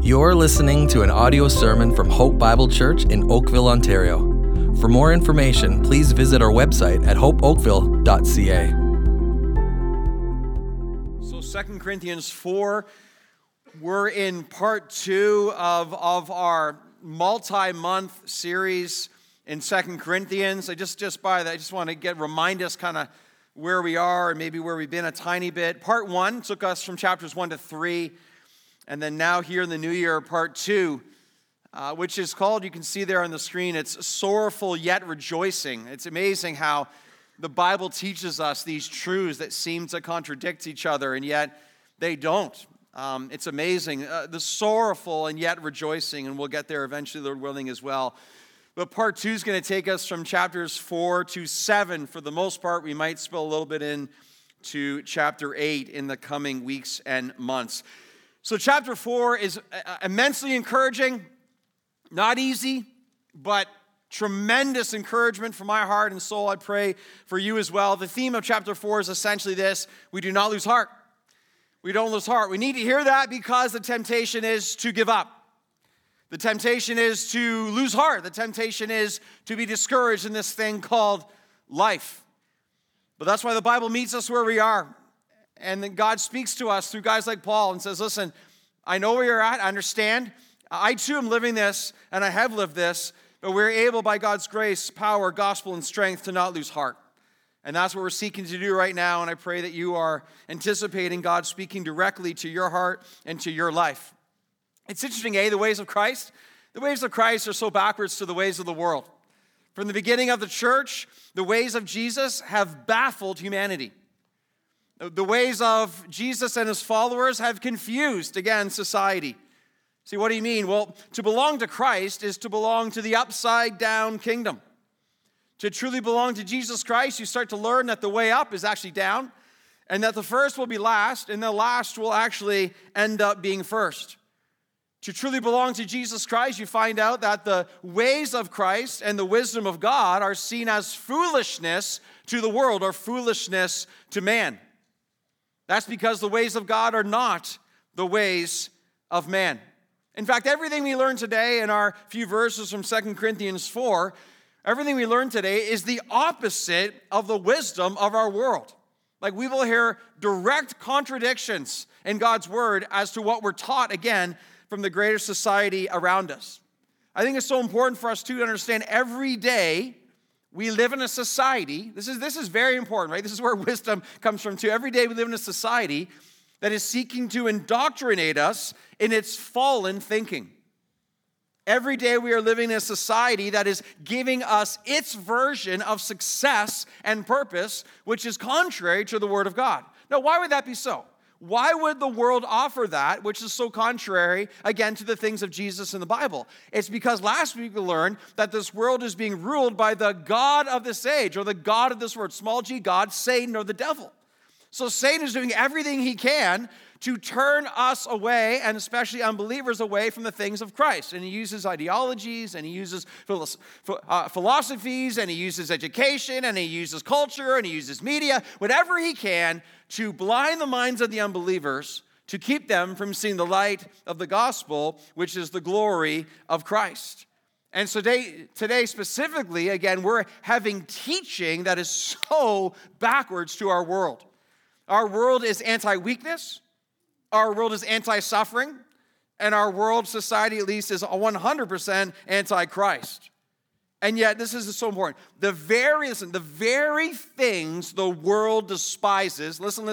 You're listening to an audio sermon from Hope Bible Church in Oakville, Ontario. For more information, please visit our website at hopeoakville.ca. So 2 Corinthians 4, we're in part 2 of our multi-month series in 2 Corinthians. I just want to remind us kind of where we are and maybe where we've been a tiny bit. Part 1 took us from chapters 1 to 3. And then now here in the new year, part 2, which is called, you can see there on the screen, it's sorrowful yet rejoicing. It's amazing how the Bible teaches us these truths that seem to contradict each other, and yet they don't. It's amazing. The sorrowful and yet rejoicing, and we'll get there eventually, Lord willing, as well. But part 2 is going to take us from chapters 4 to 7. For the most part, we might spill a little bit into chapter 8 in the coming weeks and months. So chapter 4 is immensely encouraging, not easy, but tremendous encouragement for my heart and soul. I pray for you as well. The theme of chapter 4 is essentially this: we do not lose heart. We don't lose heart. We need to hear that because the temptation is to give up. The temptation is to lose heart. The temptation is to be discouraged in this thing called life. But that's why the Bible meets us where we are. And then God speaks to us through guys like Paul and says, listen, I know where you're at. I understand. I too am living this, and I have lived this. But we're able, by God's grace, power, gospel, and strength, to not lose heart. And that's what we're seeking to do right now. And I pray that you are anticipating God speaking directly to your heart and to your life. It's interesting, the ways of Christ? The ways of Christ are so backwards to the ways of the world. From the beginning of the church, the ways of Jesus have baffled humanity. The ways of Jesus and his followers have confused, again, society. See, what do you mean? Well, to belong to Christ is to belong to the upside-down kingdom. To truly belong to Jesus Christ, you start to learn that the way up is actually down, and that the first will be last, and the last will actually end up being first. To truly belong to Jesus Christ, you find out that the ways of Christ and the wisdom of God are seen as foolishness to the world, or foolishness to man. That's because the ways of God are not the ways of man. In fact, everything we learn today in our few verses from 2 Corinthians 4, everything we learn today is the opposite of the wisdom of our world. Like, we will hear direct contradictions in God's word as to what we're taught, again, from the greater society around us. I think it's so important for us to understand every day we live in a society, this is very important, right? This is where wisdom comes from too. Every day we live in a society that is seeking to indoctrinate us in its fallen thinking. Every day we are living in a society that is giving us its version of success and purpose, which is contrary to the Word of God. Now, why would that be so? Why would the world offer that, which is so contrary, again, to the things of Jesus in the Bible? It's because last week we learned that this world is being ruled by the god of this age, or the god of this world, small g God, Satan, or the devil. So Satan is doing everything he can to turn us away, and especially unbelievers away, from the things of Christ. And he uses ideologies, and he uses philosophies, and he uses education, and he uses culture, and he uses media, whatever he can to blind the minds of the unbelievers, to keep them from seeing the light of the gospel, which is the glory of Christ. And so today specifically, again, we're having teaching that is so backwards to our world. Our world is anti-weakness. Our world is anti-suffering, and our world, society at least, is 100% anti-Christ. And yet, this is so important. The very things the world despises, listen,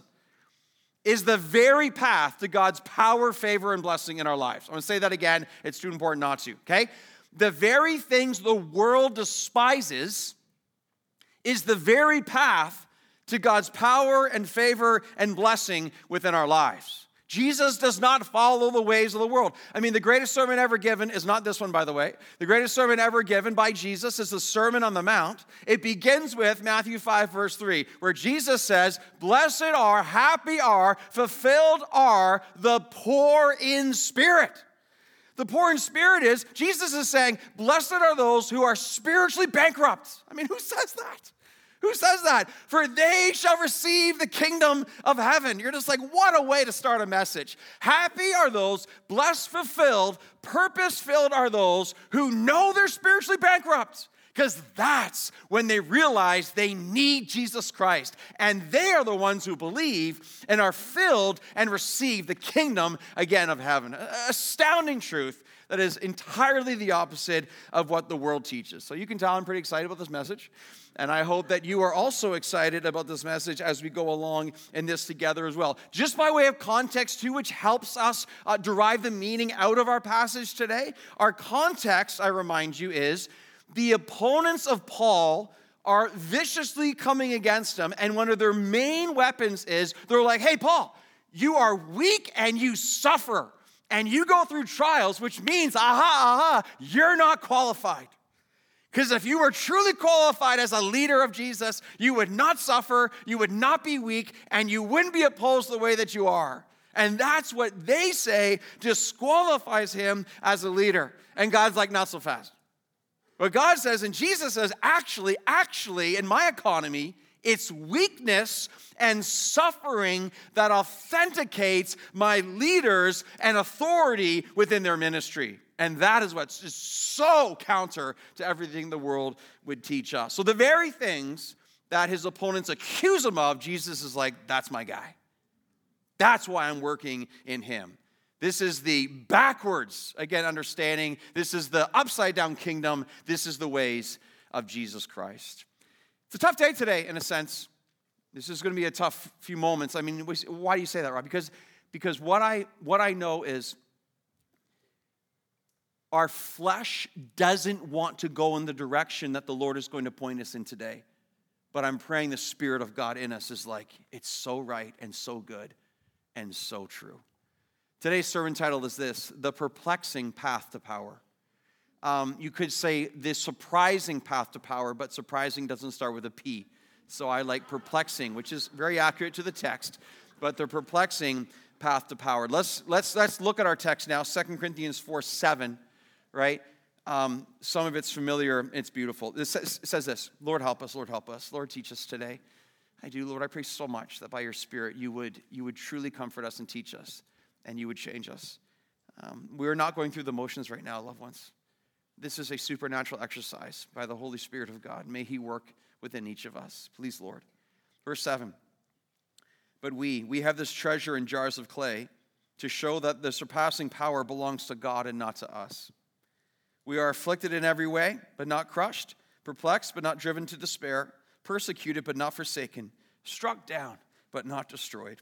is the very path to God's power, favor, and blessing in our lives. I'm going to say that again. It's too important not to, okay? The very things the world despises is the very path to God's power and favor and blessing within our lives. Jesus does not follow the ways of the world. I mean, the greatest sermon ever given is not this one, by the way. The greatest sermon ever given by Jesus is the Sermon on the Mount. It begins with Matthew 5, verse 3, where Jesus says, "Blessed are, happy are, fulfilled are the poor in spirit." The poor in spirit is, Jesus is saying, blessed are those who are spiritually bankrupt. I mean, who says that? Who says that? For they shall receive the kingdom of heaven. You're just like, what a way to start a message. Happy are those, blessed, fulfilled, purpose-filled are those who know they're spiritually bankrupt. Because that's when they realize they need Jesus Christ. And they are the ones who believe and are filled and receive the kingdom again of heaven. Astounding truth that is entirely the opposite of what the world teaches. So you can tell I'm pretty excited about this message. And I hope that you are also excited about this message as we go along in this together as well. Just by way of context, too, which helps us derive the meaning out of our passage today. Our context, I remind you, is the opponents of Paul are viciously coming against him. And one of their main weapons is they're like, hey, Paul, you are weak and you suffer. And you go through trials, which means, you're not qualified. Because if you were truly qualified as a leader of Jesus, you would not suffer, you would not be weak, and you wouldn't be opposed the way that you are. And that's what they say disqualifies him as a leader. And God's like, not so fast. What God says, and Jesus says, actually, in my economy, it's weakness and suffering that authenticates my leaders and authority within their ministry. And that is what's just so counter to everything the world would teach us. So the very things that his opponents accuse him of, Jesus is like, that's my guy. That's why I'm working in him. This is the backwards, again, understanding. This is the upside down kingdom. This is the ways of Jesus Christ. It's a tough day today, in a sense. This is going to be a tough few moments. I mean, why do you say that, Rob? Because what I know is our flesh doesn't want to go in the direction that the Lord is going to point us in today. But I'm praying the Spirit of God in us is like, it's so right and so good and so true. Today's sermon title is this: The Perplexing Path to Power. You could say the surprising path to power, but surprising doesn't start with a P. So I like perplexing, which is very accurate to the text, but the perplexing path to power. Let's look at our text now, 2 Corinthians 4:7, right? Some of it's familiar, it's beautiful. It says this: Lord, help us, Lord, help us. Lord, teach us today. I do, Lord, I pray so much that by your Spirit you would truly comfort us and teach us, and you would change us. We're not going through the motions right now, loved ones. This is a supernatural exercise by the Holy Spirit of God. May he work within each of us. Please, Lord. Verse 7. But we have this treasure in jars of clay to show that the surpassing power belongs to God and not to us. We are afflicted in every way, but not crushed, perplexed, but not driven to despair, persecuted, but not forsaken, struck down, but not destroyed.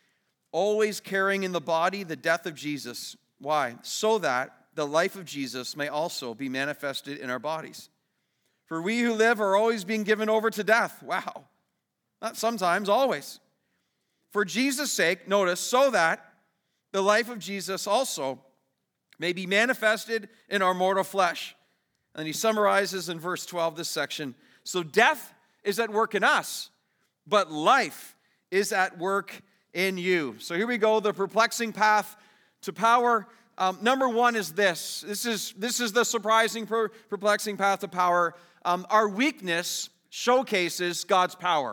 Always carrying in the body the death of Jesus. Why? So that the life of Jesus may also be manifested in our bodies. For we who live are always being given over to death. Wow. Not sometimes, always. For Jesus' sake, notice, so that the life of Jesus also may be manifested in our mortal flesh. And he summarizes in verse 12 this section. So death is at work in us, but life is at work in you. So here we go, the perplexing path to power. Number one is this. This is the surprising, perplexing path to power. Our weakness showcases God's power.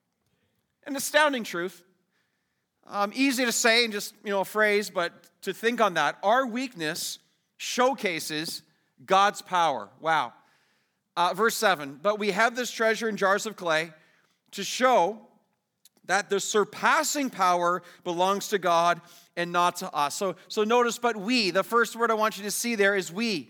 An astounding truth. Easy to say and just, a phrase, but to think on that. Our weakness showcases God's power. Wow. Verse 7. But we have this treasure in jars of clay to show that the surpassing power belongs to God and not to us. So notice, but we, the first word I want you to see there is we.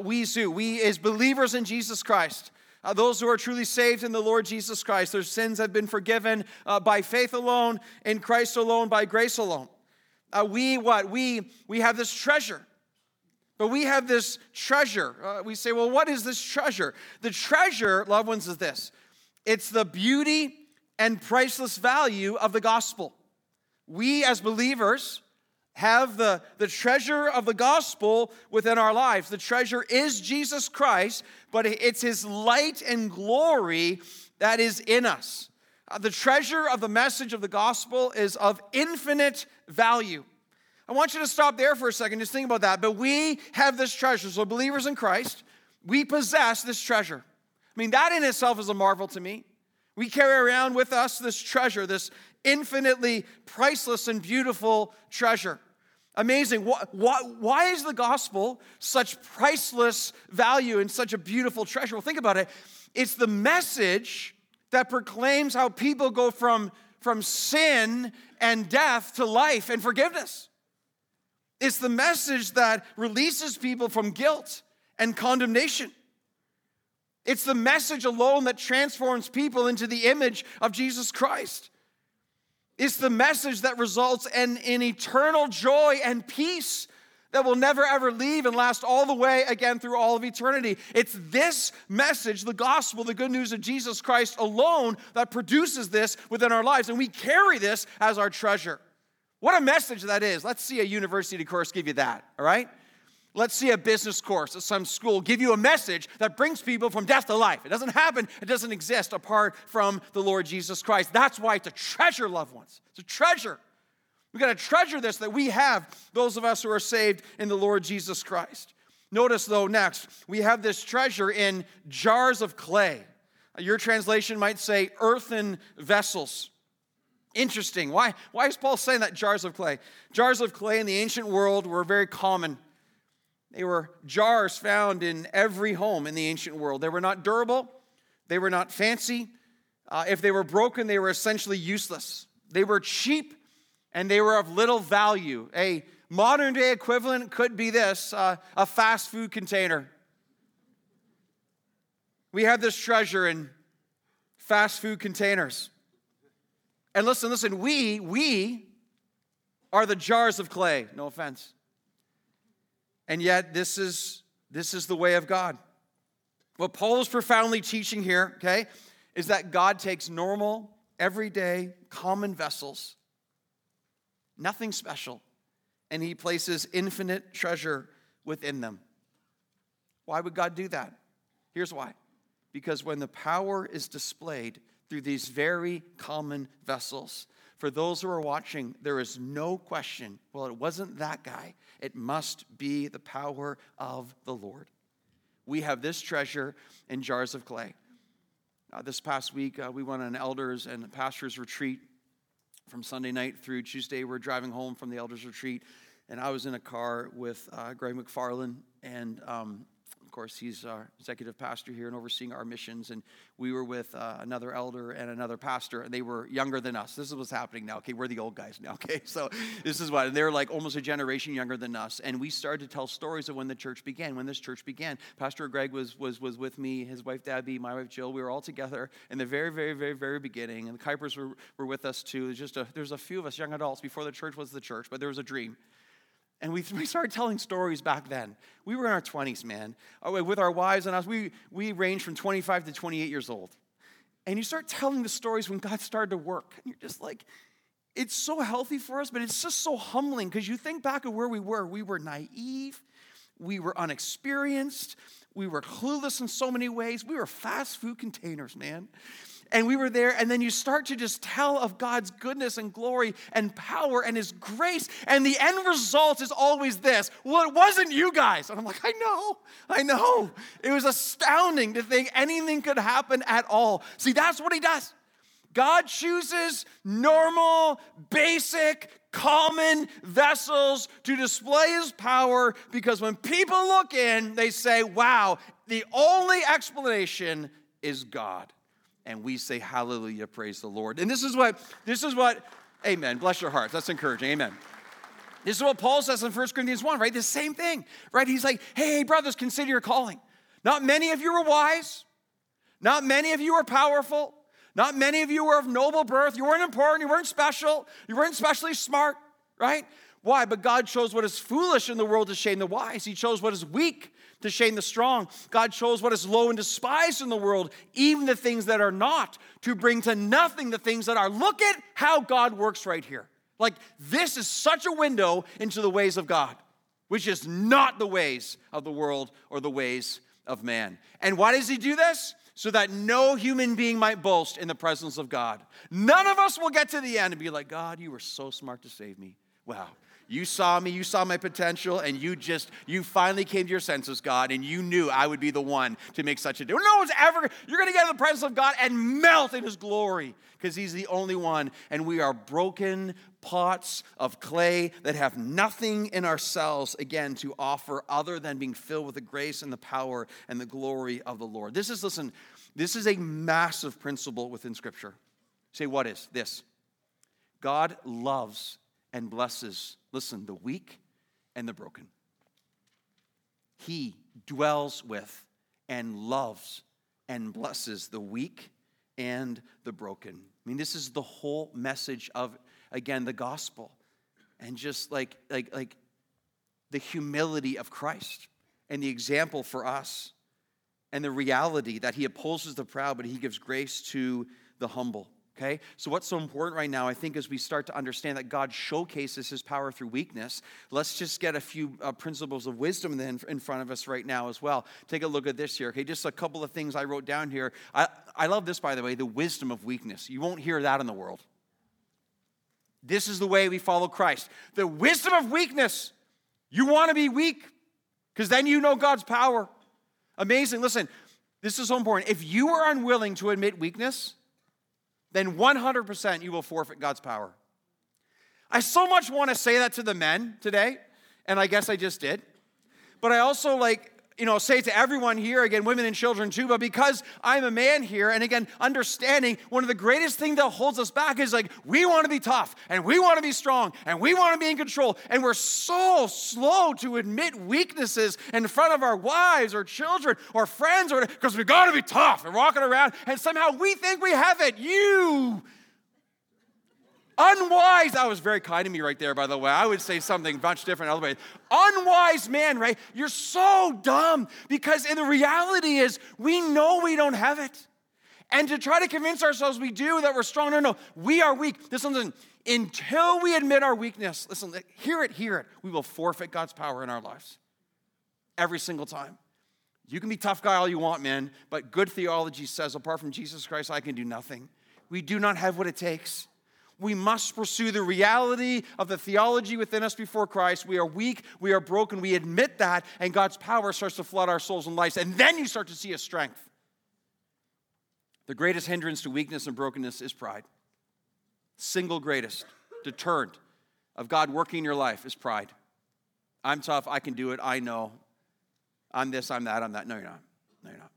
We as believers in Jesus Christ. Those who are truly saved in the Lord Jesus Christ. Their sins have been forgiven by faith alone, in Christ alone, by grace alone. We have this treasure. But we have this treasure. We say, well, what is this treasure? The treasure, loved ones, is this. It's the beauty and priceless value of the gospel. We as believers have the treasure of the gospel within our lives. The treasure is Jesus Christ, but it's his light and glory that is in us. The treasure of the message of the gospel is of infinite value. I want you to stop there for a second, just think about that. But we have this treasure. So believers in Christ, we possess this treasure. I mean, that in itself is a marvel to me. We carry around with us this treasure, this infinitely priceless and beautiful treasure. Amazing. Why is the gospel such priceless value and such a beautiful treasure? Well, think about it. It's the message that proclaims how people go from sin and death to life and forgiveness. It's the message that releases people from guilt and condemnation. It's the message alone that transforms people into the image of Jesus Christ. It's the message that results in eternal joy and peace that will never ever leave and last all the way again through all of eternity. It's this message, the gospel, the good news of Jesus Christ alone, that produces this within our lives. And we carry this as our treasure. What a message that is. Let's see a university course give you that, all right? Let's see a business course at some school give you a message that brings people from death to life. It doesn't happen, it doesn't exist apart from the Lord Jesus Christ. That's why it's a treasure, loved ones. It's a treasure. We've got to treasure this that we have, those of us who are saved in the Lord Jesus Christ. Notice, though, next, we have this treasure in jars of clay. Your translation might say earthen vessels. Interesting. Why is Paul saying that jars of clay? Jars of clay in the ancient world were very common. They were jars found in every home in the ancient world. They were not durable. They were not fancy. If they were broken, they were essentially useless. They were cheap, and they were of little value. A modern-day equivalent could be this, a fast food container. We have this treasure in fast food containers. And listen, we are the jars of clay. No offense. And yet, this is the way of God. What Paul is profoundly teaching here, okay, is that God takes normal, everyday, common vessels, nothing special, and he places infinite treasure within them. Why would God do that? Here's why. Because when the power is displayed through these very common vessels, for those who are watching, there is no question, well, it wasn't that guy. It must be the power of the Lord. We have this treasure in jars of clay. This past week, we went on an elders and pastors retreat from Sunday night through Tuesday. We're driving home from the elders retreat, and I was in a car with Greg McFarland, and of course, he's our executive pastor here and overseeing our missions. And we were with another elder and another pastor, and they were younger than us. This is what's happening now. Okay, we're the old guys now. Okay, so this is what, and they're like almost a generation younger than us. And we started to tell stories of when the church began. When this church began, Pastor Greg was with me, his wife Debbie, my wife Jill. We were all together in the very, very, very, very beginning. And the Kuipers were with us too. There's a few of us young adults before the church was the church, but there was a dream. And we started telling stories back then. We were in our 20s, man. With our wives and us, we ranged from 25 to 28 years old. And you start telling the stories when God started to work. And you're just like, it's so healthy for us, but it's just so humbling because you think back of where we were. We were naive. We were unexperienced. We were clueless in so many ways. We were fast food containers, man. And we were there, and then you start to just tell of God's goodness and glory and power and his grace, and the end result is always this: well, it wasn't you guys. And I'm like, I know. It was astounding to think anything could happen at all. See, that's what he does. God chooses normal, basic, common vessels to display his power, because when people look in, they say, wow, the only explanation is God. And we say, hallelujah, praise the Lord. And this is what, amen, bless your hearts. That's encouraging, amen. This is what Paul says in 1 Corinthians 1, right? The same thing, right? He's like, hey, brothers, consider your calling. Not many of you were wise. Not many of you were powerful. Not many of you were of noble birth. You weren't important. You weren't special. You weren't especially smart, right? Why? But God chose what is foolish in the world to shame the wise. He chose what is weak to shame the strong. God chose what is low and despised in the world, even the things that are not, to bring to nothing the things that are. Look at how God works right here. Like, this is such a window into the ways of God, which is not the ways of the world or the ways of man. And why does he do this? So that no human being might boast in the presence of God. None of us will get to the end and be like, God, you were so smart to save me. Wow. You saw me, you saw my potential, and you finally came to your senses, God, and you knew I would be the one to make such a deal. No one's ever, you're going to get in the presence of God and melt in his glory because he's the only one, and we are broken pots of clay that have nothing in ourselves, again, to offer other than being filled with the grace and the power and the glory of the Lord. This is a massive principle within Scripture. Say, what is this? God loves and blesses, listen, the weak and the broken. He dwells with and loves and blesses the weak and the broken. I mean, this is the whole message of, again, the gospel. And just like the humility of Christ and the example for us and the reality that he opposes the proud, but he gives grace to the humble. Okay, so what's so important right now, I think, as we start to understand that God showcases his power through weakness, let's just get a few principles of wisdom then in front of us right now as well. Take a look at this here, okay? Just a couple of things I wrote down here. I love this, by the way, the wisdom of weakness. You won't hear that in the world. This is the way we follow Christ. The wisdom of weakness. You want to be weak because then you know God's power. Amazing. Listen, this is so important. If you are unwilling to admit weakness, then 100% you will forfeit God's power. I so much want to say that to the men today, and I guess I just did. But I also say to everyone here, again, women and children too, but because I'm a man here, and again, understanding one of the greatest things that holds us back is we want to be tough, and we want to be strong, and we want to be in control, and we're so slow to admit weaknesses in front of our wives or children or friends, because we got to be tough and walking around, and somehow we think we have it. You unwise, that was very kind of me right there, by the way. I would say something much different otherwise. Unwise man, right? You're so dumb because the reality is we know we don't have it. And to try to convince ourselves we do, that we're strong, no, we are weak. Listen, until we admit our weakness, listen, hear it, we will forfeit God's power in our lives. Every single time. You can be tough guy all you want, man, but good theology says, apart from Jesus Christ, I can do nothing. We do not have what it takes. We must pursue the reality of the theology within us before Christ. We are weak, we are broken, we admit that, and God's power starts to flood our souls and lives, and then you start to see His strength. The greatest hindrance to weakness and brokenness is pride. Single greatest deterrent of God working in your life is pride. I'm tough, I can do it, I know. I'm this, I'm that, I'm that. No, you're not. No, you're not.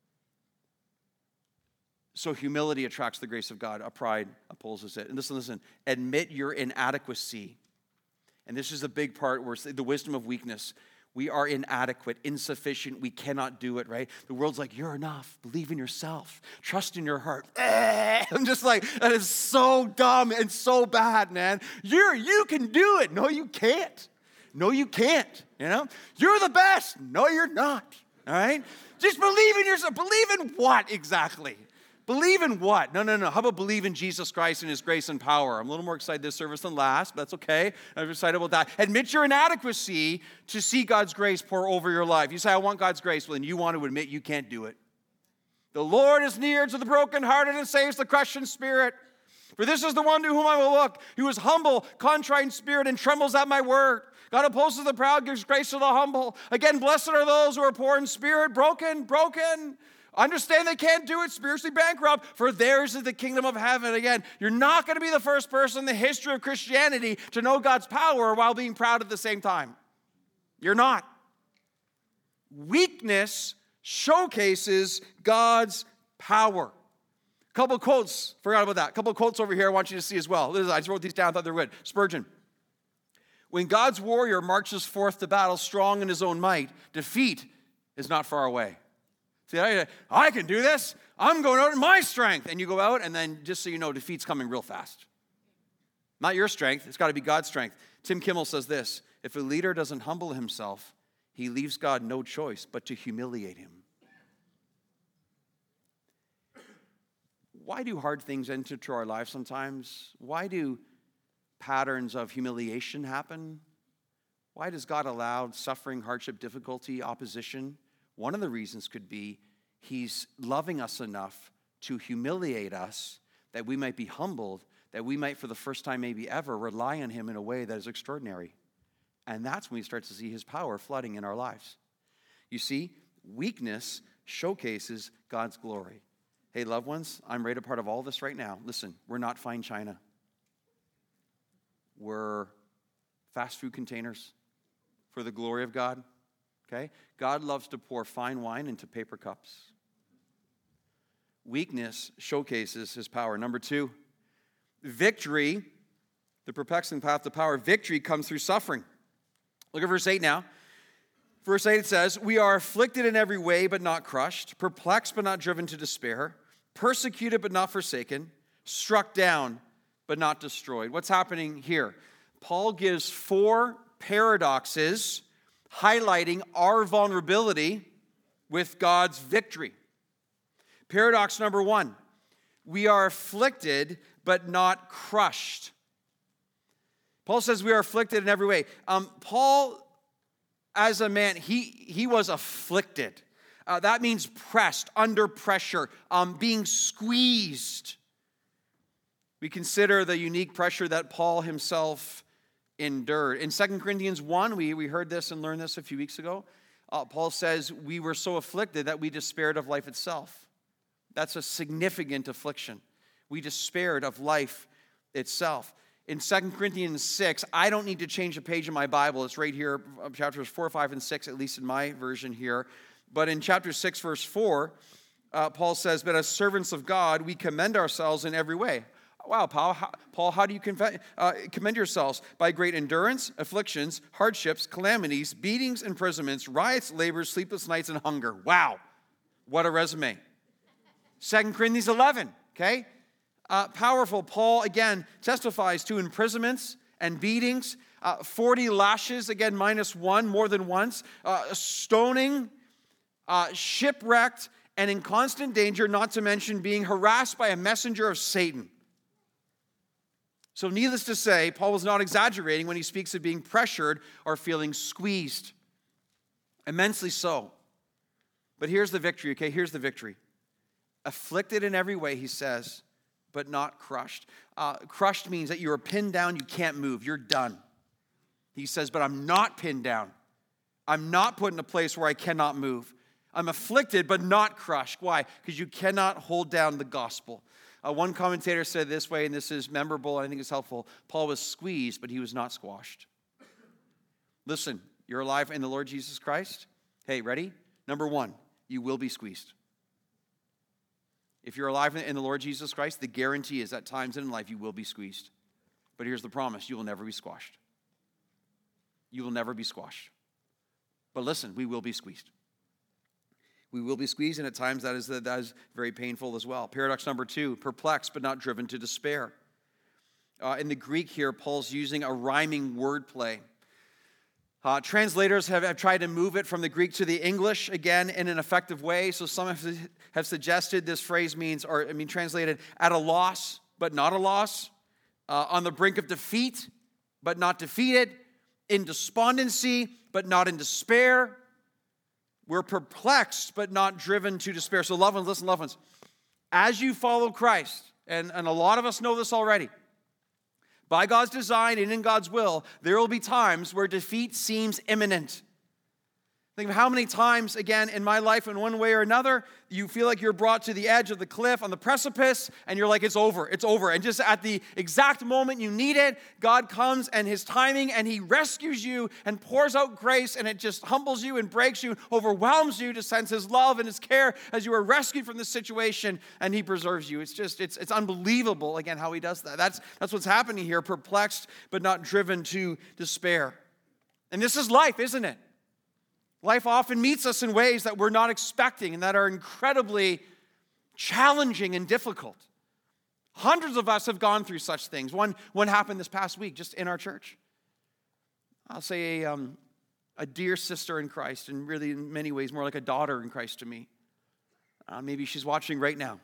So humility attracts the grace of God. Pride opposes it. And listen, admit your inadequacy. And this is the big part where the wisdom of weakness. We are inadequate, insufficient. We cannot do it, right? The world's like, you're enough. Believe in yourself. Trust in your heart. I'm just like, that is so dumb and so bad, man. You can do it. No, you can't. No, you can't. You're the best. No, you're not. All right? Just believe in yourself. Believe in what exactly? Believe in what? No. How about believe in Jesus Christ and His grace and power? I'm a little more excited this service than last, but that's okay. I'm excited about that. Admit your inadequacy to see God's grace pour over your life. You say, I want God's grace. Well, then you want to admit you can't do it. The Lord is near to the brokenhearted and saves the crushed in spirit. For this is the one to whom I will look, who is humble, contrite in spirit, and trembles at my word. God opposes the proud, gives grace to the humble. Again, blessed are those who are poor in spirit, broken. Understand they can't do it, spiritually bankrupt, for theirs is the kingdom of heaven. Again, you're not going to be the first person in the history of Christianity to know God's power while being proud at the same time. You're not. Weakness showcases God's power. A couple of quotes, forgot about that. A couple of quotes over here I want you to see as well. I just wrote these down, I thought they were good. Spurgeon. When God's warrior marches forth to battle strong in his own might, defeat is not far away. See, I can do this. I'm going out in my strength. And you go out, and then just so you know, defeat's coming real fast. Not your strength. It's got to be God's strength. Tim Kimmel says this, if a leader doesn't humble himself, he leaves God no choice but to humiliate him. Why do hard things enter into our lives sometimes? Why do patterns of humiliation happen? Why does God allow suffering, hardship, difficulty, opposition? One of the reasons could be He's loving us enough to humiliate us that we might be humbled, that we might for the first time maybe ever rely on Him in a way that is extraordinary. And that's when we start to see his power flooding in our lives. You see, weakness showcases God's glory. Hey, loved ones, I'm right a part of all this right now. Listen, we're not fine china. We're fast food containers for the glory of God. Okay? God loves to pour fine wine into paper cups. Weakness showcases his power. Number 2, victory, the perplexing path to power, victory comes through suffering. Look at verse 8 now. Verse 8 it says, we are afflicted in every way but not crushed, perplexed but not driven to despair, persecuted but not forsaken, struck down but not destroyed. What's happening here? Paul gives 4 paradoxes highlighting our vulnerability with God's victory. Paradox number 1, we are afflicted but not crushed. Paul says we are afflicted in every way. Paul, as a man, he was afflicted. That means pressed, under pressure, being squeezed. We consider the unique pressure that Paul himself endured. In 2 Corinthians 1, we heard this and learned this a few weeks ago. Paul says we were so afflicted that we despaired of life itself. That's a significant affliction. We despaired of life itself. In 2 Corinthians 6, I don't need to change a page in my Bible. It's right here, chapters 4, 5, and 6, at least in my version here. But in chapter 6, verse 4, Paul says, but as servants of God, we commend ourselves in every way. Wow, Paul, how do you commend yourselves? By great endurance, afflictions, hardships, calamities, beatings, imprisonments, riots, labors, sleepless nights, and hunger. Wow, what a resume. 2 Corinthians 11, okay? Powerful. Paul, again, testifies to imprisonments and beatings, 40 lashes, again, -1, more than once, stoning, shipwrecked, and in constant danger, not to mention being harassed by a messenger of Satan. So needless to say, Paul was not exaggerating when he speaks of being pressured or feeling squeezed. Immensely so. But here's the victory, okay? Here's the victory. Afflicted in every way, he says, but not crushed. Crushed means that you are pinned down, you can't move, you're done. He says, but I'm not pinned down. I'm not put in a place where I cannot move. I'm afflicted, but not crushed. Why? Because you cannot hold down the gospel. One commentator said this way, and this is memorable, and I think it's helpful. Paul was squeezed, but he was not squashed. Listen, you're alive in the Lord Jesus Christ. Hey, ready? Number 1, you will be squeezed. If you're alive in the Lord Jesus Christ, the guarantee is at times in life you will be squeezed. But here's the promise, you will never be squashed. You will never be squashed. But listen, we will be squeezed. We will be squeezed, and at times that is very painful as well. Paradox number 2, perplexed but not driven to despair. In the Greek here, Paul's using a rhyming wordplay. Translators have tried to move it from the Greek to the English, again, in an effective way. So some have suggested this phrase means, translated, at a loss, but not a loss. On the brink of defeat, but not defeated. In despondency, but not in despair. We're perplexed, but not driven to despair. So loved ones, listen, loved ones. As you follow Christ, and a lot of us know this already, by God's design and in God's will, there will be times where defeat seems imminent. Think of how many times, again, in my life, in one way or another, you feel like you're brought to the edge of the cliff, on the precipice, and you're like, it's over. And just at the exact moment you need it, God comes and his timing, and he rescues you and pours out grace, and it just humbles you and breaks you, overwhelms you to sense his love and his care as you are rescued from this situation, and he preserves you. It's unbelievable, again, how he does that. That's what's happening here, perplexed but not driven to despair. And this is life, isn't it? Life often meets us in ways that we're not expecting and that are incredibly challenging and difficult. Hundreds of us have gone through such things. One happened this past week just in our church. I'll say a dear sister in Christ, and really in many ways more like a daughter in Christ to me. Maybe she's watching right now.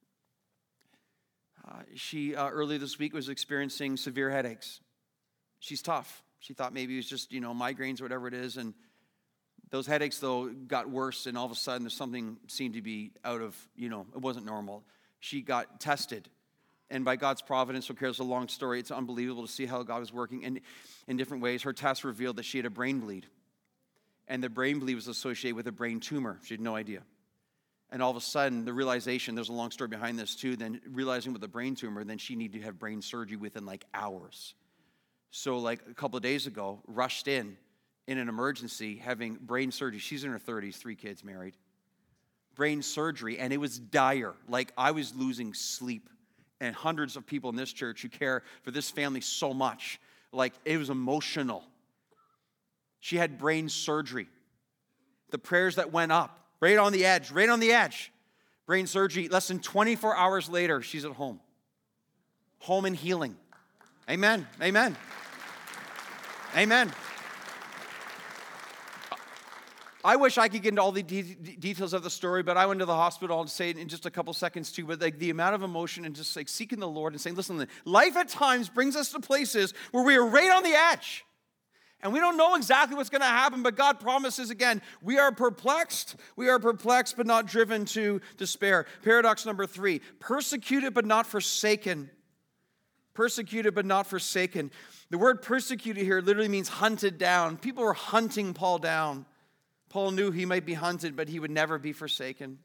She earlier this week was experiencing severe headaches. She's tough. She thought maybe it was just, migraines or whatever it is, and those headaches, though, got worse, and all of a sudden there's something seemed to be out of, it wasn't normal. She got tested, And by God's providence, who cares, a long story, it's unbelievable to see how God was working in different ways. Her test revealed that she had a brain bleed. And the brain bleed was associated with a brain tumor. She had no idea. And all of a sudden, the realization, there's a long story behind this too, then realizing with the brain tumor, then she needed to have brain surgery within like hours. So like a couple of days ago, rushed in an emergency, having brain surgery. She's in her 30s, 3 kids, married. Brain surgery, and it was dire. Like I was losing sleep. And hundreds of people in this church who care for this family so much. Like, it was emotional. She had brain surgery. The prayers that went up, right on the edge. Brain surgery, less than 24 hours later, she's at home. Home and healing. Amen. Amen. Amen. I wish I could get into all the details of the story, but I went to the hospital. I'll say it in just a couple seconds too. But like the amount of emotion and just like seeking the Lord and saying, listen, life at times brings us to places where we are right on the edge. And we don't know exactly what's going to happen, but God promises again, we are perplexed, but not driven to despair. Paradox number 3, persecuted but not forsaken. Persecuted but not forsaken. The word persecuted here literally means hunted down. People were hunting Paul down. Paul knew he might be hunted, but he would never be forsaken.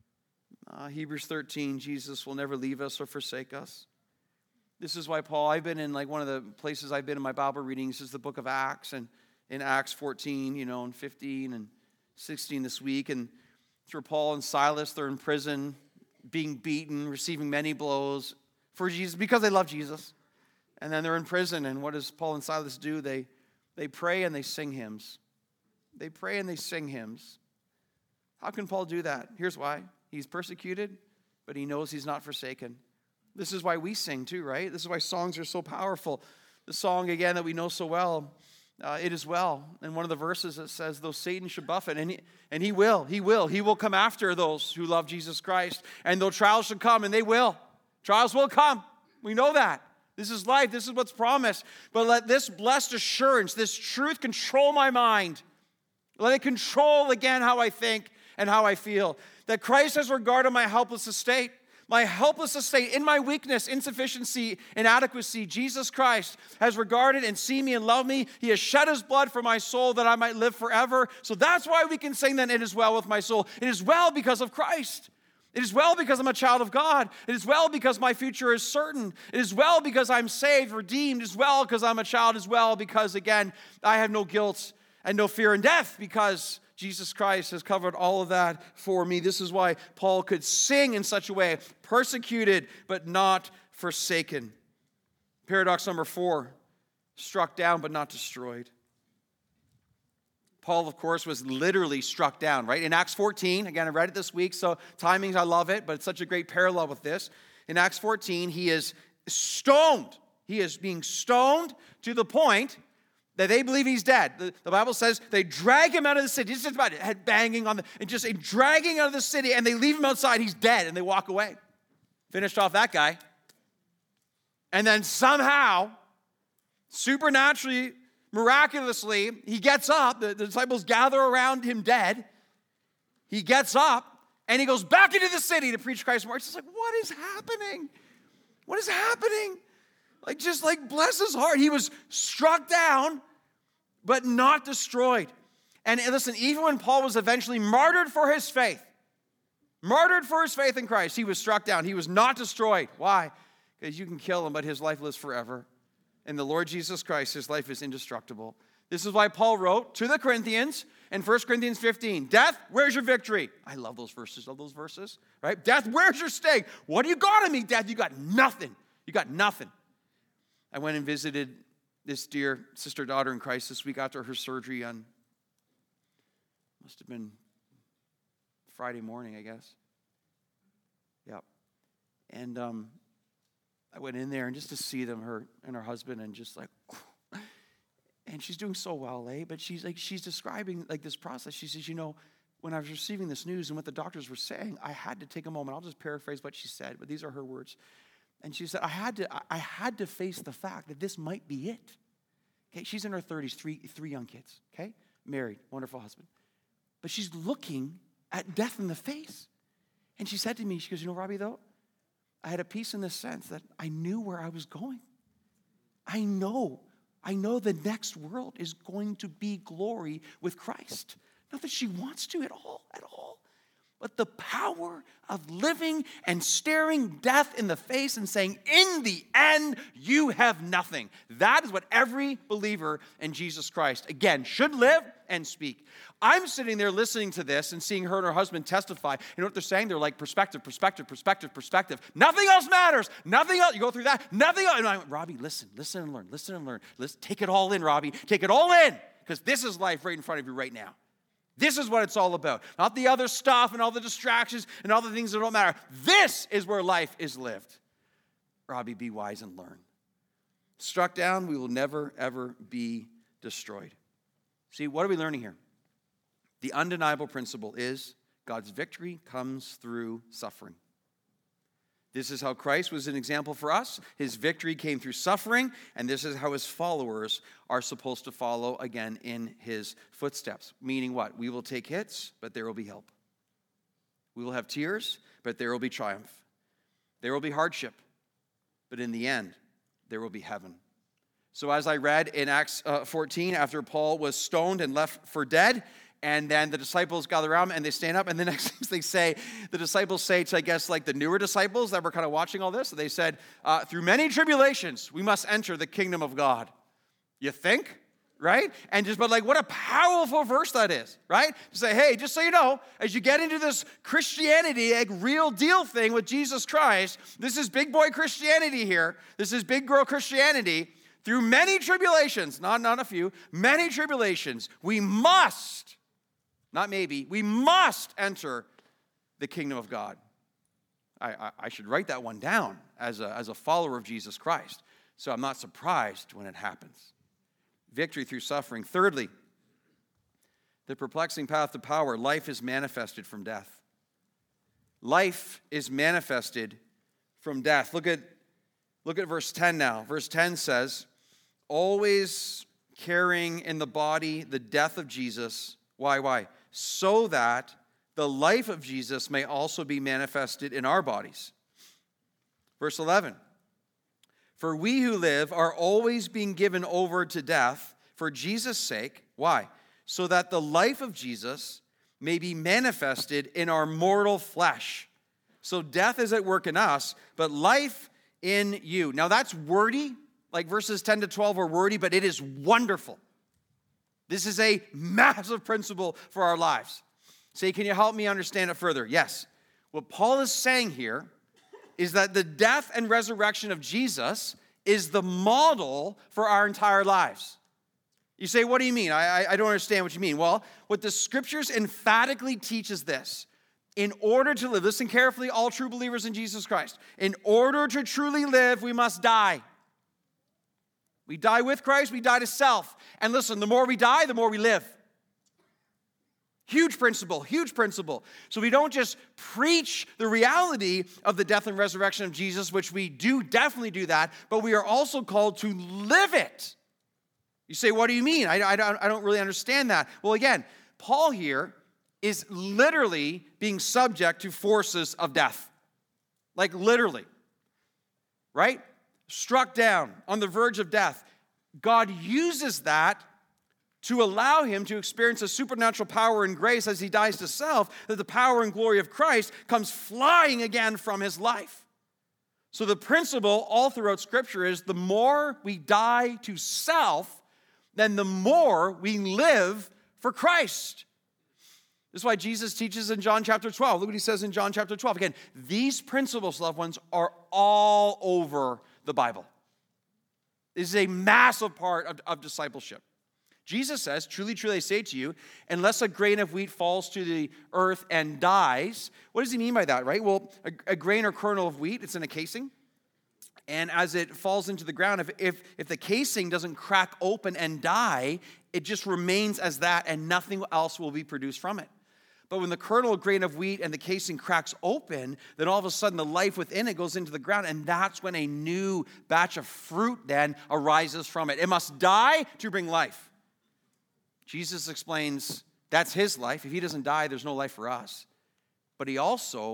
Hebrews 13, Jesus will never leave us or forsake us. This is why Paul, I've been in like one of the places I've been in my Bible readings is the book of Acts, and in Acts 14, and 15 and 16 this week. And through Paul and Silas, they're in prison, being beaten, receiving many blows for Jesus because they love Jesus. And then they're in prison, and what does Paul and Silas do? They pray and they sing hymns. They pray and they sing hymns. How can Paul do that? Here's why. He's persecuted, but he knows he's not forsaken. This is why we sing too, right? This is why songs are so powerful. The song, again, that we know so well, it is well. And one of the verses it says, though Satan should buffet, and he will come after those who love Jesus Christ. And though trials should come, and they will. Trials will come. We know that. This is life. This is what's promised. But let this blessed assurance, this truth control my mind. Let it control again how I think and how I feel. That Christ has regarded my helpless estate. My helpless estate, in my weakness, insufficiency, inadequacy, Jesus Christ has regarded and seen me and loved me. He has shed his blood for my soul that I might live forever. So that's why we can sing that it is well with my soul. It is well because of Christ. It is well because I'm a child of God. It is well because my future is certain. It is well because I'm saved, redeemed. It is well because I'm a child. It is well because, again, I have no guilt and no fear in death because Jesus Christ has covered all of that for me. This is why Paul could sing in such a way, persecuted but not forsaken. Paradox number 4, struck down but not destroyed. Paul, of course, was literally struck down, right? In Acts 14, again, I read it this week, so timings, I love it, but it's such a great parallel with this. In Acts 14, he is stoned. He is being stoned to the point that they believe he's dead. The Bible says they drag him out of the city. It's just about head banging on and just dragging out of the city, and they leave him outside. He's dead, and they walk away. Finished off that guy. And then somehow, supernaturally, miraculously, he gets up. The disciples gather around him dead. He gets up, and he goes back into the city to preach Christ more. It's just like, what is happening? What is happening? Just bless his heart. He was struck down, but not destroyed. And listen, even when Paul was eventually martyred for his faith in Christ, he was struck down. He was not destroyed. Why? Because you can kill him, but his life lives forever. In the Lord Jesus Christ, his life is indestructible. This is why Paul wrote to the Corinthians in 1 Corinthians 15, death, where's your victory? I love those verses, right? Death, where's your sting? What do you got on me, death? You got nothing. You got nothing. I went and visited this dear sister-daughter in Christ this week after her surgery on, must have been Friday morning, I guess. Yep. And I went in there and just to see them, her and her husband, and just like, and she's doing so well, but she's describing this process. She says, when I was receiving this news and what the doctors were saying, I had to take a moment. I'll just paraphrase what she said, but these are her words. And she said, I had to face the fact that this might be it. Okay, she's in her 30s, three young kids, okay? Married, wonderful husband. But she's looking at death in the face. And she said to me, she goes, Robbie, though, I had a peace in the sense that I knew where I was going. I know the next world is going to be glory with Christ. Not that she wants to at all. But the power of living and staring death in the face and saying, in the end, you have nothing. That is what every believer in Jesus Christ, again, should live and speak. I'm sitting there listening to this and seeing her and her husband testify. You know what they're saying? They're like, perspective. Nothing else matters. Nothing else. You go through that. Nothing else. And I went, Robbie, listen and learn. Take it all in, Robbie. Take it all in. Because this is life right in front of you right now. This is what it's all about. Not the other stuff and all the distractions and all the things that don't matter. This is where life is lived. Robbie, be wise and learn. Struck down, we will never, ever be destroyed. See, what are we learning here? The undeniable principle is God's victory comes through suffering. This is how Christ was an example for us. His victory came through suffering, and this is how his followers are supposed to follow again in his footsteps. Meaning what? We will take hits, but there will be help. We will have tears, but there will be triumph. There will be hardship, but in the end, there will be heaven. So as I read in Acts 14, after Paul was stoned and left for dead, and then the disciples gather around and they stand up, and the next thing the disciples say to, I guess, like the newer disciples that were kind of watching all this, they said, through many tribulations, we must enter the kingdom of God. You think? Right? But what a powerful verse that is, right? To say, hey, just so you know, as you get into this Christianity, a real deal thing with Jesus Christ, this is big boy Christianity here. This is big girl Christianity. Through many tribulations, not a few, many tribulations, we must, not maybe, we must enter the kingdom of God. I should write that one down as a follower of Jesus Christ, so I'm not surprised when it happens. Victory through suffering. Thirdly, the perplexing path to power. Life is manifested from death. Life is manifested from death. Look at verse 10 now. Verse 10 says, always carrying in the body the death of Jesus. Why? So that the life of Jesus may also be manifested in our bodies. Verse 11. For we who live are always being given over to death for Jesus' sake. Why? So that the life of Jesus may be manifested in our mortal flesh. So death is at work in us, but life in you. Now that's wordy, like verses 10 to 12 are wordy, but it is wonderful. This is a massive principle for our lives. Say, can you help me understand it further? Yes. What Paul is saying here is that the death and resurrection of Jesus is the model for our entire lives. You say, what do you mean? I don't understand what you mean. Well, what the scriptures emphatically teach is this. In order to live, listen carefully, all true believers in Jesus Christ. In order to truly live, we must die. We die with Christ, we die to self. And listen, the more we die, the more we live. Huge principle. So we don't just preach the reality of the death and resurrection of Jesus, which we do definitely do that, but we are also called to live it. You say, what do you mean? I don't really understand that. Well, again, Paul here is literally being subject to forces of death. Like literally. Right? Struck down, on the verge of death. God uses that to allow him to experience a supernatural power and grace as he dies to self, that the power and glory of Christ comes flying again from his life. So the principle all throughout Scripture is the more we die to self, then the more we live for Christ. This is why Jesus teaches in John chapter 12. Look what he says in John chapter 12. Again, these principles, loved ones, are all over the Bible. This is a massive part of discipleship. Jesus says, truly, truly, I say to you, unless a grain of wheat falls to the earth and dies. What does he mean by that, right? Well, a grain or kernel of wheat, it's in a casing. And as it falls into the ground, if the casing doesn't crack open and die, it just remains as that and nothing else will be produced from it. But when the kernel, grain of wheat, and the casing cracks open, then all of a sudden the life within it goes into the ground, and that's when a new batch of fruit then arises from it. It must die to bring life. Jesus explains that's his life. If he doesn't die, there's no life for us. But he also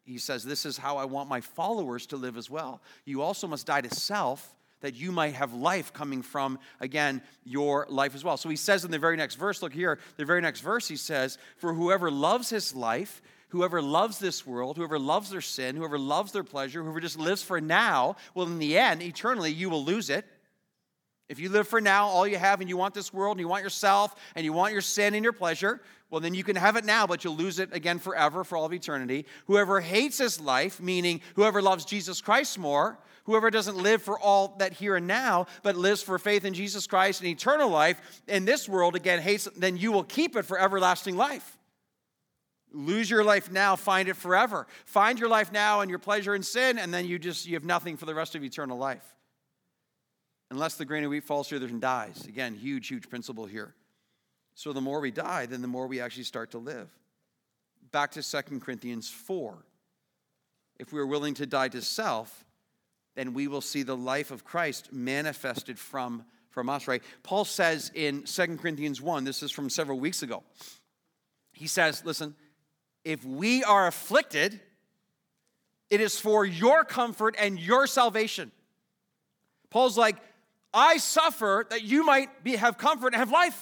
he says, this is how I want my followers to live as well. You also must die to self, that you might have life coming from, again, your life as well. So he says in the very next verse, look here, the very next verse he says, for whoever loves his life, whoever loves this world, whoever loves their sin, whoever loves their pleasure, whoever just lives for now, well, in the end, eternally, you will lose it. If you live for now, all you have, and you want this world, and you want yourself, and you want your sin and your pleasure, well, then you can have it now, but you'll lose it again forever, for all of eternity. Whoever hates his life, meaning whoever loves Jesus Christ more, whoever doesn't live for all that here and now, but lives for faith in Jesus Christ and eternal life, in this world, again, hates, then you will keep it for everlasting life. Lose your life now, find it forever. Find your life now and your pleasure in sin, and then you have nothing for the rest of eternal life. Unless the grain of wheat falls to the earth and dies. Again, huge principle here. So the more we die, then the more we actually start to live. Back to 2 Corinthians 4. If we are willing to die to self, then we will see the life of Christ manifested from us, right? Paul says in 2 Corinthians 1, this is from several weeks ago. He says, listen, if we are afflicted, it is for your comfort and your salvation. Paul's like, I suffer that you might have comfort and have life.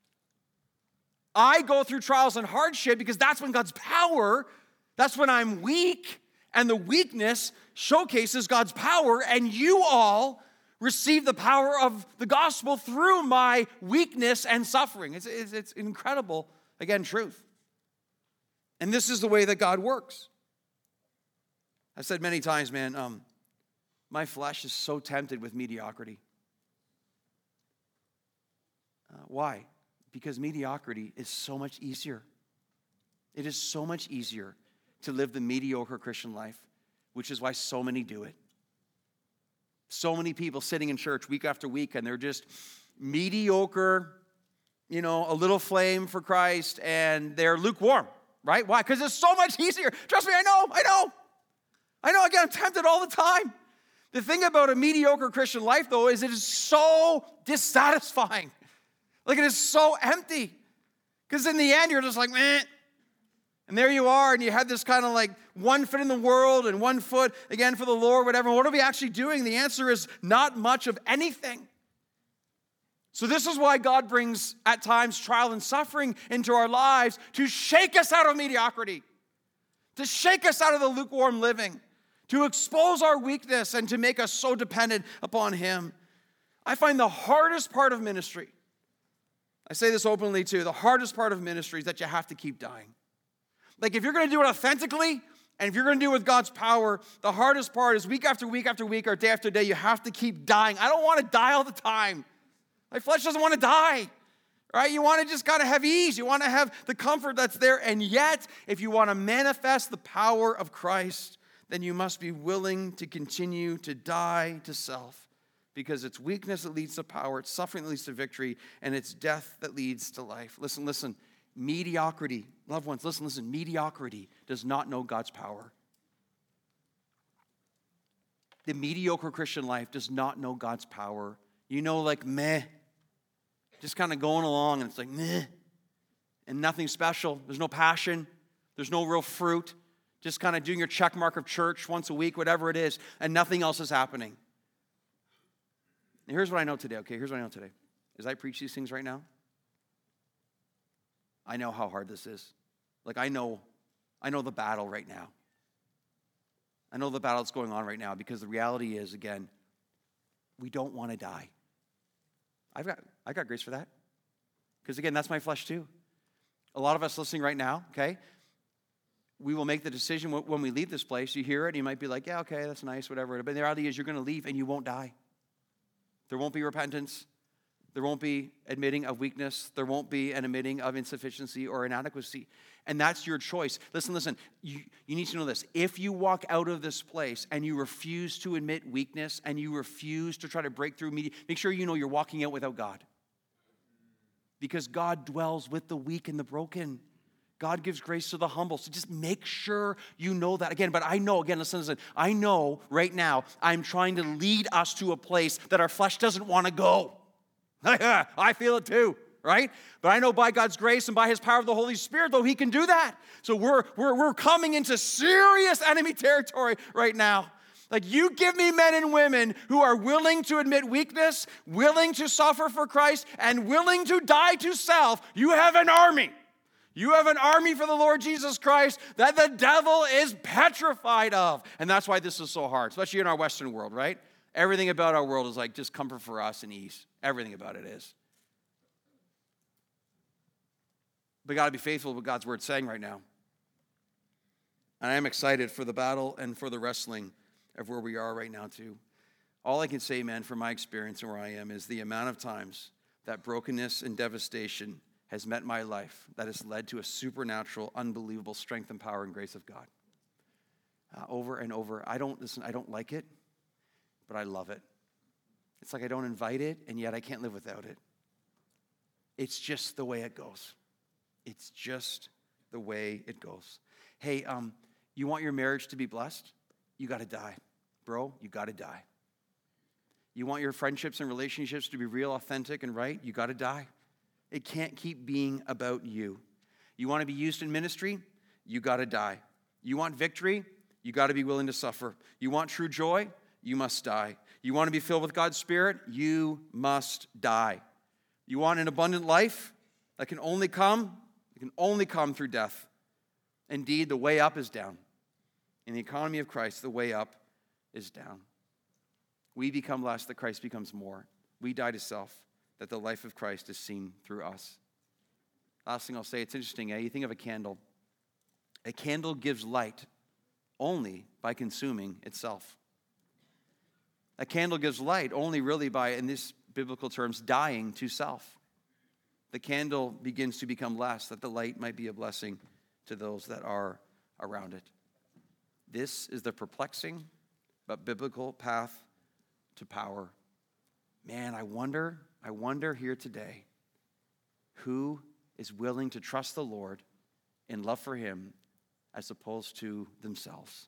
I go through trials and hardship because that's when God's power, that's when I'm weak, and the weakness showcases God's power, and you all receive the power of the gospel through my weakness and suffering. It's incredible, again, truth. And this is the way that God works. I've said many times, man, my flesh is so tempted with mediocrity. Why? Because mediocrity is so much easier. It is so much easier to live the mediocre Christian life, which is why so many do it. So many people sitting in church week after week, and they're just mediocre, a little flame for Christ, and they're lukewarm, right? Why? Because it's so much easier. Trust me, I know. Again, I'm tempted all the time. The thing about a mediocre Christian life, though, is it is so dissatisfying. Like, it is so empty. Because in the end, you're just like, meh. And there you are, and you had this kind of like one foot in the world and one foot, again, for the Lord, whatever. What are we actually doing? The answer is not much of anything. So this is why God brings, at times, trial and suffering into our lives to shake us out of mediocrity, to shake us out of the lukewarm living, to expose our weakness and to make us so dependent upon Him. I find the hardest part of ministry, I say this openly too, the hardest part of ministry is that you have to keep dying. Like, if you're going to do it authentically, and if you're going to do it with God's power, the hardest part is week after week after week or day after day, you have to keep dying. I don't want to die all the time. My flesh doesn't want to die, right? You want to just kind of have ease. You want to have the comfort that's there. And yet, if you want to manifest the power of Christ, then you must be willing to continue to die to self, because it's weakness that leads to power, it's suffering that leads to victory, and it's death that leads to life. Listen. Mediocrity, loved ones, listen, mediocrity does not know God's power. The mediocre Christian life does not know God's power. Like meh, just kind of going along, and it's like meh, and nothing special. There's no passion. There's no real fruit. Just kind of doing your check mark of church once a week, whatever it is, and nothing else is happening. And here's what I know today, okay? Here's what I know today. As I preach these things right now, I know how hard this is. Like, I know the battle right now. I know the battle that's going on right now, because the reality is, again, we don't want to die. I got grace for that. Because, again, that's my flesh too. A lot of us listening right now, okay, we will make the decision when we leave this place. You hear it, and you might be like, yeah, okay, that's nice, whatever. But the reality is, you're going to leave, and you won't die. There won't be repentance. There won't be admitting of weakness. There won't be an admitting of insufficiency or inadequacy. And that's your choice. Listen. You need to know this. If you walk out of this place and you refuse to admit weakness and you refuse to try to break through, make sure you know you're walking out without God. Because God dwells with the weak and the broken. God gives grace to the humble. So just make sure you know that. Again, but I know, listen, I know right now I'm trying to lead us to a place that our flesh doesn't want to go. I feel it too. right? But I know by God's grace and by his power of the Holy Spirit, though, he can do that. So we're coming into serious enemy territory right now. Like, you give me men and women who are willing to admit weakness, willing to suffer for Christ, and willing to die to self. You have an army. You have an army for the Lord Jesus Christ that the devil is petrified of. And that's why this is so hard, especially in our Western world, right? Everything about our world is like just comfort for us and ease. Everything about it is. But got to be faithful to what God's word's saying right now. And I am excited for the battle and for the wrestling of where we are right now too. All I can say, man, from my experience and where I am, is the amount of times that brokenness and devastation has met my life that has led to a supernatural, unbelievable strength and power and grace of God. Over and over. I don't like it, but I love it. It's like I don't invite it, and yet I can't live without it. It's just the way it goes. It's just the way it goes. Hey, you want your marriage to be blessed? You got to die. Bro, you got to die. You want your friendships and relationships to be real, authentic, and right? You got to die. It can't keep being about you. You want to be used in ministry? You got to die. You want victory? You got to be willing to suffer. You want true joy? You must die. You want to be filled with God's Spirit? You must die. You want an abundant life that can only come? It can only come through death. Indeed, the way up is down. In the economy of Christ, the way up is down. We become less, that Christ becomes more. We die to self, that the life of Christ is seen through us. Last thing I'll say, it's interesting, you think of a candle. A candle gives light only by consuming itself. A candle gives light only really by, in these biblical terms, dying to self. The candle begins to become less, that the light might be a blessing to those that are around it. This is the perplexing but biblical path to power. Man, I wonder here today who is willing to trust the Lord in love for him as opposed to themselves.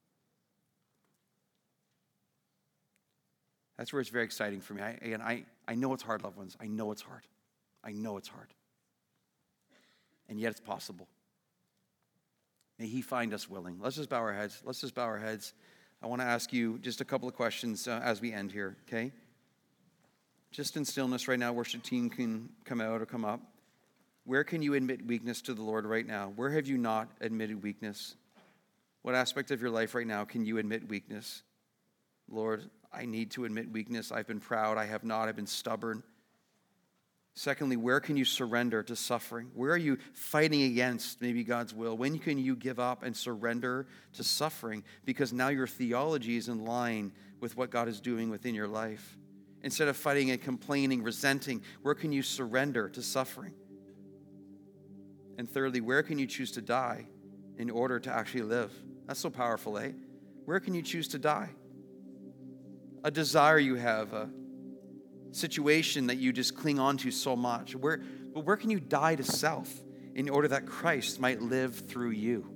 That's where it's very exciting for me. I know it's hard, loved ones. I know it's hard. I know it's hard. And yet it's possible. May he find us willing. Let's just bow our heads. I want to ask you just a couple of questions as we end here, okay? Just in stillness right now, worship team can come out or come up. Where can you admit weakness to the Lord right now? Where have you not admitted weakness? What aspect of your life right now can you admit weakness? Lord, I need to admit weakness. I've been proud. I have not. I've been stubborn. Secondly, where can you surrender to suffering? Where are you fighting against maybe God's will? When can you give up and surrender to suffering? Because now your theology is in line with what God is doing within your life. Instead of fighting and complaining, resenting, where can you surrender to suffering? And thirdly, where can you choose to die in order to actually live? That's so powerful, eh? Where can you choose to die? A desire you have, a situation that you just cling on to so much. Where can you die to self in order that Christ might live through you?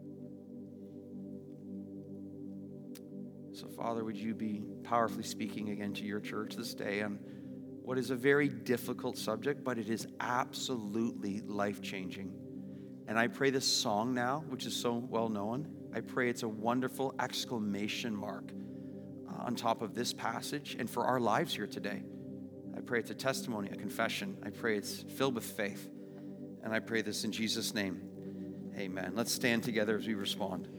So, Father, would you be powerfully speaking again to your church this day on what is a very difficult subject, but it is absolutely life-changing. And I pray this song now, which is so well known, I pray it's a wonderful exclamation mark on top of this passage and for our lives here today. I pray it's a testimony, a confession. I pray it's filled with faith. And I pray this in Jesus' name. Amen. Let's stand together as we respond.